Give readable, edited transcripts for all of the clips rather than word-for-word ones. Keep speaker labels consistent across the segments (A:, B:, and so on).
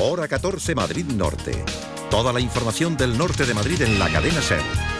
A: Hora 14 Madrid Norte. Toda la información del norte de Madrid en la cadena SER.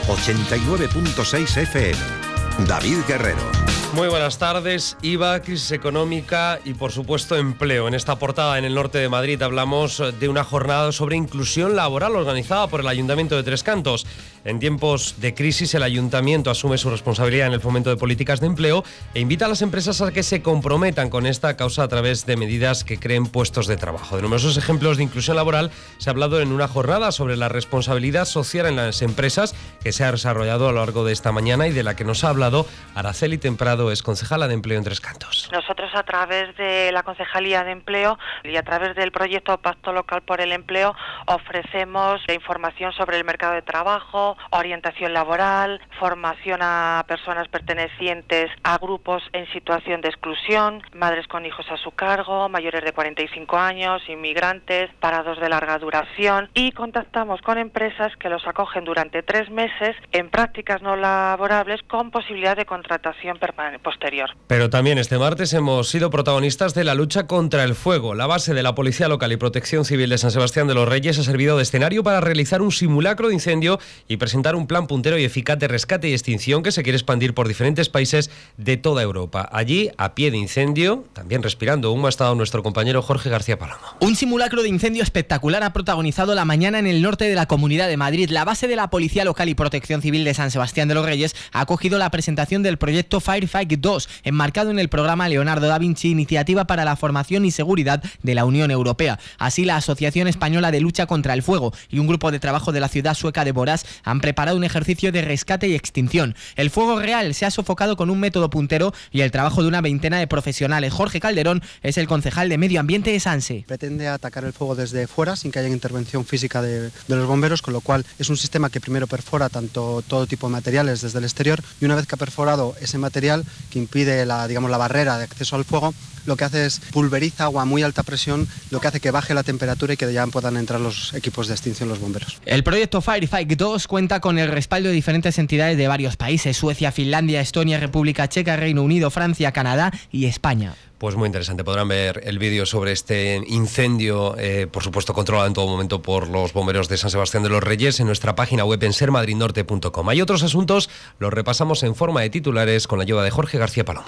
A: 89.6 FM. David Guerrero.
B: Muy buenas tardes. IVA, crisis económica y, por supuesto, empleo. En esta portada en el norte de Madrid hablamos de una jornada sobre inclusión laboral organizada por el Ayuntamiento de Tres Cantos. En tiempos de crisis, el Ayuntamiento asume su responsabilidad en el fomento de políticas de empleo e invita a las empresas a que se comprometan con esta causa a través de medidas que creen puestos de trabajo. De numerosos ejemplos de inclusión laboral se ha hablado en una jornada sobre la responsabilidad social en las empresas que se ha desarrollado a lo largo de esta mañana y de la que nos ha hablado Araceli Temprado, es concejala de Empleo en Tres Cantos.
C: Nosotros, a través de la Concejalía de Empleo y a través del proyecto Pacto Local por el Empleo, ofrecemos información sobre el mercado de trabajo, orientación laboral, formación a personas pertenecientes a grupos en situación de exclusión, madres con hijos a su cargo, mayores de 45 años, inmigrantes, parados de larga duración, y contactamos con empresas que los acogen durante 3 meses en prácticas no laborables con posibilidad de contratación posterior.
B: Pero también este martes hemos sido protagonistas de la lucha contra el fuego. La base de la Policía Local y Protección Civil de San Sebastián de los Reyes ha servido de escenario para realizar un simulacro de incendio y presentar un plan puntero y eficaz de rescate y extinción que se quiere expandir por diferentes países de toda Europa. Allí, a pie de incendio, también respirando humo, ha estado nuestro compañero Jorge García Palomo.
D: Un simulacro de incendio espectacular ha protagonizado la mañana en el norte de la Comunidad de Madrid. La base de la Policía Local y Protección Civil de San Sebastián de los Reyes ha acogido la presentación del proyecto Firefight 2, enmarcado en el programa Leonardo da Vinci, iniciativa para la formación y seguridad de la Unión Europea. Así, la Asociación Española de Lucha contra el Fuego y un grupo de trabajo de la ciudad sueca de Borås han preparado un ejercicio de rescate y extinción. El fuego real se ha sofocado con un método puntero y el trabajo de una veintena de profesionales. Jorge Calderón es el concejal de Medio Ambiente de Sanse.
E: Pretende atacar el fuego desde fuera sin que haya intervención física de los bomberos, con lo cual es un sistema que primero perfora todo tipo de materiales desde el exterior, y una vez que ha perforado ese material que impide la barrera de acceso al fuego, lo que hace es pulveriza agua a muy alta presión, lo que hace que baje la temperatura y que ya puedan entrar los equipos de extinción, los bomberos.
D: El proyecto Firefight 2 cuenta con el respaldo de diferentes entidades de varios países: Suecia, Finlandia, Estonia, República Checa, Reino Unido, Francia, Canadá y España.
B: Pues muy interesante, podrán ver el vídeo sobre este incendio, por supuesto controlado en todo momento por los bomberos de San Sebastián de los Reyes, en nuestra página web en sermadridnorte.com. Hay otros asuntos, los repasamos en forma de titulares con la ayuda de Jorge García Palomo.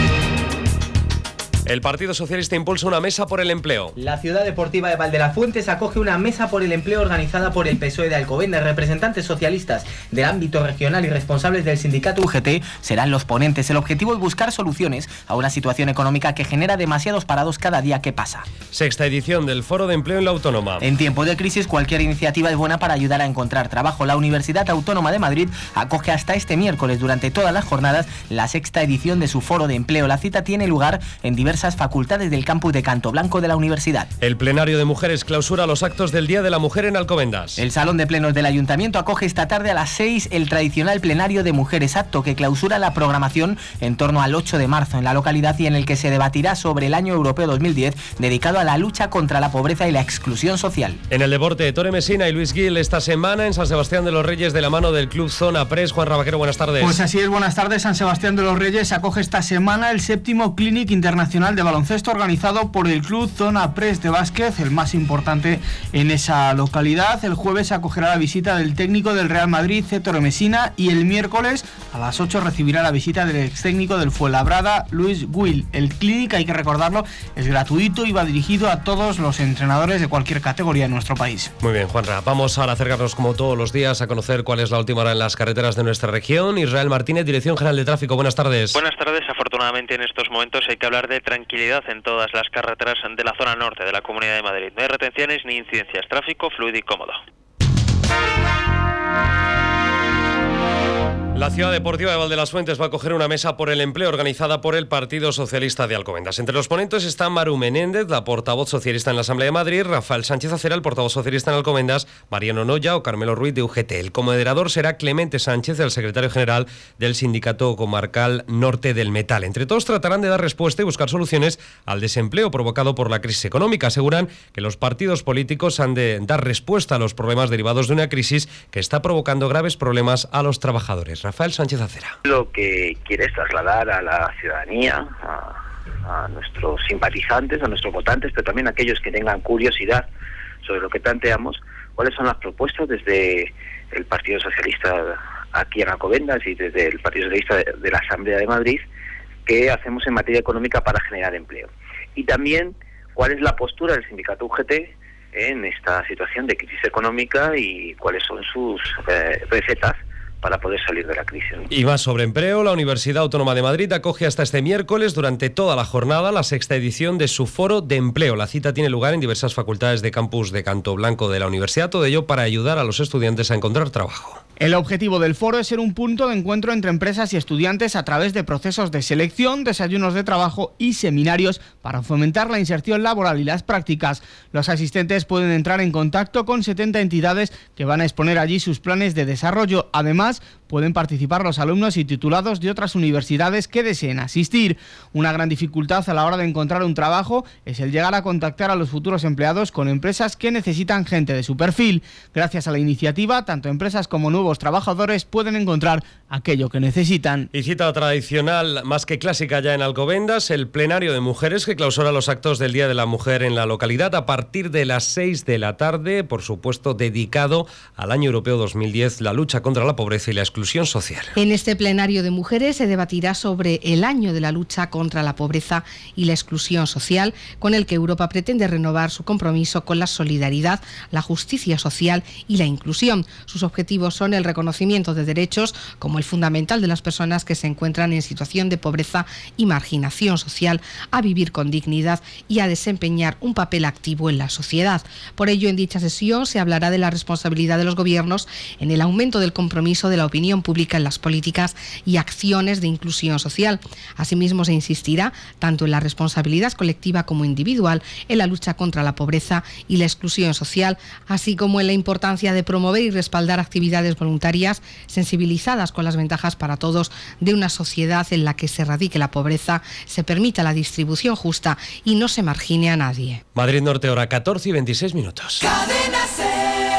B: El Partido Socialista impulsa una mesa por el empleo.
D: La ciudad deportiva de Valdelafuentes acoge una mesa por el empleo organizada por el PSOE de Alcobendas. Representantes socialistas del ámbito regional y responsables del sindicato UGT serán los ponentes. El objetivo es buscar soluciones a una situación económica que genera demasiados parados cada día que pasa.
B: Sexta edición del Foro de Empleo en la Autónoma.
D: En tiempo de crisis, cualquier iniciativa es buena para ayudar a encontrar trabajo. La Universidad Autónoma de Madrid acoge hasta este miércoles, durante todas las jornadas, la sexta edición de su Foro de Empleo. La cita tiene lugar en diversas facultades del campus de Canto Blanco de la universidad.
B: El plenario de mujeres clausura los actos del Día de la Mujer en Alcobendas.
D: El Salón de Plenos del Ayuntamiento acoge esta tarde a las 6 el tradicional plenario de mujeres, acto que clausura la programación en torno al 8 de marzo en la localidad y en el que se debatirá sobre el Año Europeo 2010 dedicado a la lucha contra la pobreza y la exclusión social.
B: En el deporte, Tore Messina y Luis Gil esta semana en San Sebastián de los Reyes de la mano del Club Zona Press. Juan Rabaquero, buenas tardes.
F: Pues así es, buenas tardes. San Sebastián de los Reyes acoge esta semana el 7º Clinic Internacional de Baloncesto organizado por el Club Zona Press de básquet, el más importante en esa localidad. El jueves acogerá la visita del técnico del Real Madrid, Tore Messina, y el miércoles a las 8 recibirá la visita del ex técnico del Fuenlabrada, Luis Gil. El Clinic, hay que recordarlo, es gratuito y va dirigido a todos los entrenadores de cualquier categoría en nuestro país.
B: Muy bien, Juanra. Vamos ahora a acercarnos como todos los días a conocer cuál es la última hora en las carreteras de nuestra región. Israel Martínez, Dirección General de Tráfico. Buenas tardes.
G: Buenas tardes. Afortunadamente en estos momentos hay que hablar de tranquilidad en todas las carreteras de la zona norte de la Comunidad de Madrid. No hay retenciones ni incidencias. Tráfico fluido y cómodo.
B: La ciudad deportiva de Valdelafuentes va a acoger una mesa por el empleo organizada por el Partido Socialista de Alcobendas. Entre los ponentes están Maru Menéndez, la portavoz socialista en la Asamblea de Madrid, Rafael Sánchez Acera, el portavoz socialista en Alcobendas, Mariano Noya o Carmelo Ruiz de UGT. El comoderador será Clemente Sánchez, el secretario general del Sindicato Comarcal Norte del Metal. Entre todos tratarán de dar respuesta y buscar soluciones al desempleo provocado por la crisis económica. Aseguran que los partidos políticos han de dar respuesta a los problemas derivados de una crisis que está provocando graves problemas a los trabajadores. Rafael Sánchez Acera.
H: Lo que quiere es trasladar a la ciudadanía, a nuestros simpatizantes, a nuestros votantes, pero también a aquellos que tengan curiosidad sobre lo que planteamos, cuáles son las propuestas desde el Partido Socialista aquí en Alcobendas y desde el Partido Socialista de la Asamblea de Madrid, que hacemos en materia económica para generar empleo. Y también cuál es la postura del sindicato UGT en esta situación de crisis económica y cuáles son sus recetas para poder salir de la crisis.
B: Y más sobre empleo, la Universidad Autónoma de Madrid acoge hasta este miércoles, durante toda la jornada, la 6ª edición de su Foro de Empleo. La cita tiene lugar en diversas facultades de campus de Canto Blanco de la universidad, todo ello para ayudar a los estudiantes a encontrar trabajo.
F: El objetivo del foro es ser un punto de encuentro entre empresas y estudiantes a través de procesos de selección, desayunos de trabajo y seminarios para fomentar la inserción laboral y las prácticas. Los asistentes pueden entrar en contacto con 70 entidades que van a exponer allí sus planes de desarrollo. Además, pueden participar los alumnos y titulados de otras universidades que deseen asistir. Una gran dificultad a la hora de encontrar un trabajo es el llegar a contactar a los futuros empleados con empresas que necesitan gente de su perfil. Gracias a la iniciativa, tanto empresas como nuevos trabajadores pueden encontrar aquello que necesitan.
B: Y cita tradicional, más que clásica ya en Alcobendas, el plenario de mujeres que clausura los actos del Día de la Mujer en la localidad a partir de las 6 de la tarde, por supuesto dedicado al Año Europeo 2010, la lucha contra la pobreza y la exclusión social.
I: En este plenario de mujeres se debatirá sobre el año de la lucha contra la pobreza y la exclusión social, con el que Europa pretende renovar su compromiso con la solidaridad, la justicia social y la inclusión. Sus objetivos son el reconocimiento de derechos como el fundamental de las personas que se encuentran en situación de pobreza y marginación social, a vivir con dignidad y a desempeñar un papel activo en la sociedad. Por ello, en dicha sesión se hablará de la responsabilidad de los gobiernos en el aumento del compromiso de la opinión pública en las políticas y acciones de inclusión social. Asimismo, se insistirá tanto en la responsabilidad colectiva como individual en la lucha contra la pobreza y la exclusión social, así como en la importancia de promover y respaldar actividades voluntarias sensibilizadas con las ventajas para todos de una sociedad en la que se erradique la pobreza, se permita la distribución justa y no se margine a nadie.
B: Madrid Norte, hora 14 y 26 minutos.
J: Cadena Ser.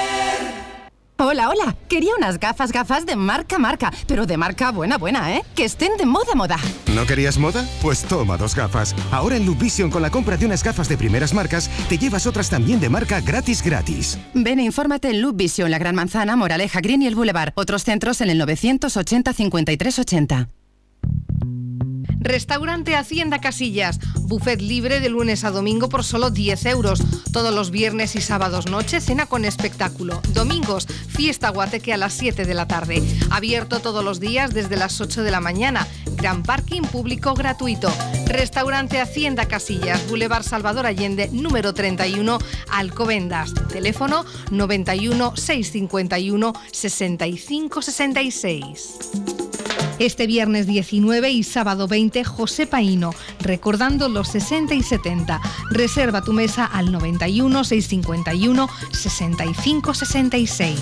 J: Hola, hola. Quería unas gafas de marca, pero de marca buena, ¿eh? Que estén de moda.
K: ¿No querías moda? Pues toma 2 gafas. Ahora en Look Vision, con la compra de unas gafas de primeras marcas, te llevas otras también de marca gratis.
J: Ven e infórmate en Look Vision, La Gran Manzana, Moraleja, Green y el Boulevard. Otros centros en el 980 53 80.
I: Restaurante Hacienda Casillas, buffet libre de lunes a domingo por solo 10 euros. Todos los viernes y sábados noche, cena con espectáculo. Domingos, fiesta guateque a las 7 de la tarde. Abierto todos los días desde las 8 de la mañana. Gran parking público gratuito. Restaurante Hacienda Casillas, Boulevard Salvador Allende, número 31, Alcobendas. Teléfono 91 651 65 66. Este viernes 19 y sábado 20, José Paíno, recordando los 60 y 70. Reserva tu mesa al 91 651 65 66.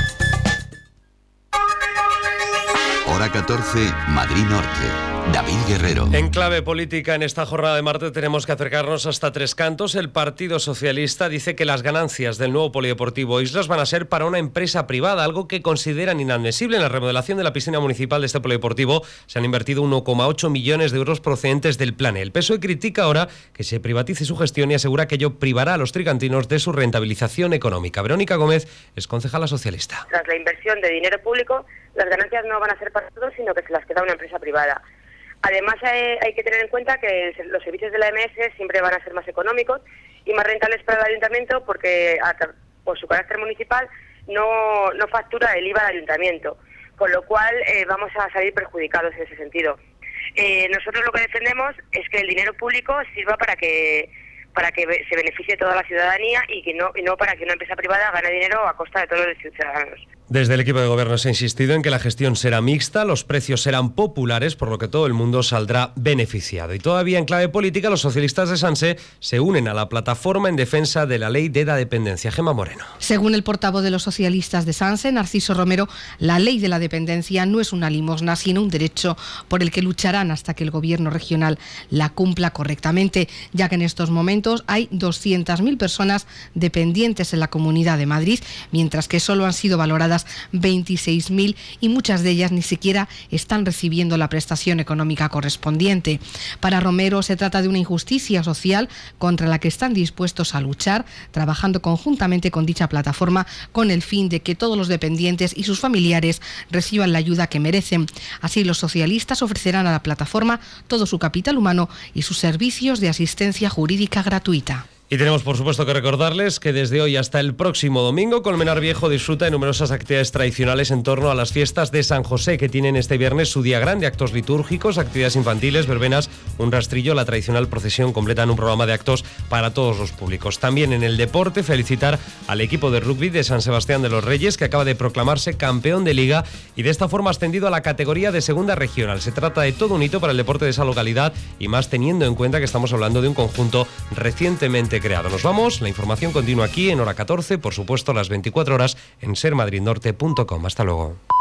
L: Hora 14, Madrid Norte. David Guerrero.
B: En clave política, en esta jornada de martes tenemos que acercarnos hasta Tres Cantos. El Partido Socialista dice que las ganancias del nuevo polideportivo Islas van a ser para una empresa privada, algo que consideran inadmisible. En la remodelación de la piscina municipal de este polideportivo se han invertido 1,8 millones de euros procedentes del PLANE. El PSOE critica ahora que se privatice su gestión y asegura que ello privará a los tricantinos de su rentabilización económica. Verónica Gómez es concejala socialista.
M: Tras la inversión de dinero público, las ganancias no van a ser para todos, sino que se las queda una empresa privada. Además, hay que tener en cuenta que los servicios de la AMS siempre van a ser más económicos y más rentables para el ayuntamiento porque, por su carácter municipal, no factura el IVA del ayuntamiento, con lo cual vamos a salir perjudicados en ese sentido. Nosotros lo que defendemos es que el dinero público sirva para que se beneficie toda la ciudadanía y no para que una empresa privada gane dinero a costa de todos los ciudadanos.
B: Desde el equipo de gobierno se ha insistido en que la gestión será mixta, los precios serán populares, por lo que todo el mundo saldrá beneficiado. Y todavía en clave política, los socialistas de Sanse se unen a la plataforma en defensa de la ley de la dependencia. Gemma Moreno.
I: Según el portavoz de los socialistas de Sanse, Narciso Romero, la ley de la dependencia no es una limosna, sino un derecho por el que lucharán hasta que el gobierno regional la cumpla correctamente, ya que en estos momentos hay 200.000 personas dependientes en la Comunidad de Madrid, mientras que solo han sido valoradas afectadas 26.000 y muchas de ellas ni siquiera están recibiendo la prestación económica correspondiente. Para Romero se trata de una injusticia social contra la que están dispuestos a luchar, trabajando conjuntamente con dicha plataforma con el fin de que todos los dependientes y sus familiares reciban la ayuda que merecen. Así, los socialistas ofrecerán a la plataforma todo su capital humano y sus servicios de asistencia jurídica gratuita.
B: Y tenemos, por supuesto, que recordarles que desde hoy hasta el próximo domingo, Colmenar Viejo disfruta de numerosas actividades tradicionales en torno a las fiestas de San José, que tienen este viernes su día grande: actos litúrgicos, actividades infantiles, verbenas, un rastrillo, la tradicional procesión. Completan un programa de actos para todos los públicos. También en el deporte, felicitar al equipo de rugby de San Sebastián de los Reyes, que acaba de proclamarse campeón de liga y de esta forma ascendido a la categoría de segunda regional. Se trata de todo un hito para el deporte de esa localidad, y más teniendo en cuenta que estamos hablando de un conjunto recientemente creado. Nos vamos, la información continúa aquí en hora 14, por supuesto las 24 horas en sermadridnorte.com. Hasta luego.